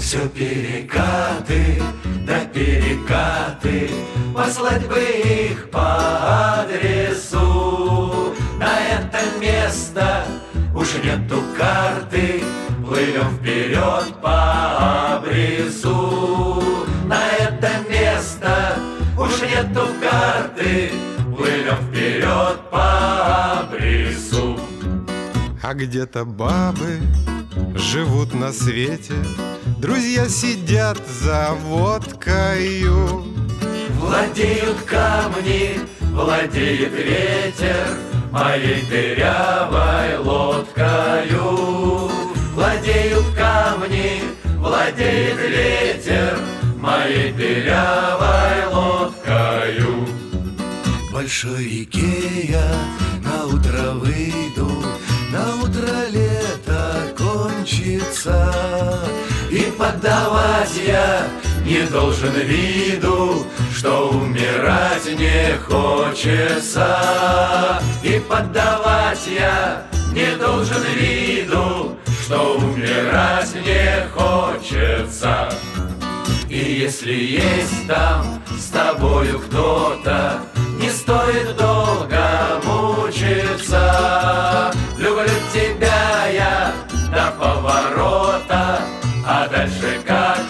Все перекаты, да перекаты, послать бы их по адресу. На это место уж нету карты, плывем вперед по обрису. На это место уж нету карты, плывем вперед по обрису. А где-то бабы живут на свете, друзья сидят за водкою. Владеют камни, владеет ветер моей дырявой лодкою. Владеют камни, владеет ветер моей дырявой лодкою. В большой реке я на утро выйду, на утро лето кончится, и поддавать я не должен виду, что умирать не хочется. И поддавать я не должен виду, что умирать не хочется. И если есть там с тобою кто-то, не стоит долго мучиться. Люблю тебя я до поворота, а дальше как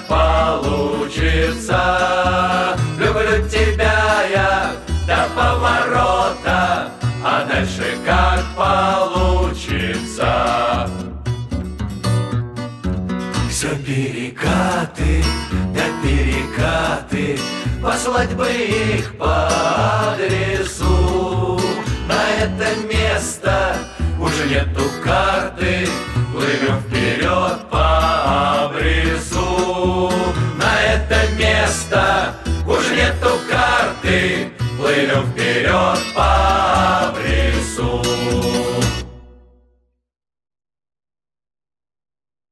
получится. Люблю тебя я до поворота, а дальше как получится. Все перекаты, да перекаты, послать бы их по адресу. На это место уже нету карты, плывем вперед по обрису. На это место уже нету карты, плывем вперед по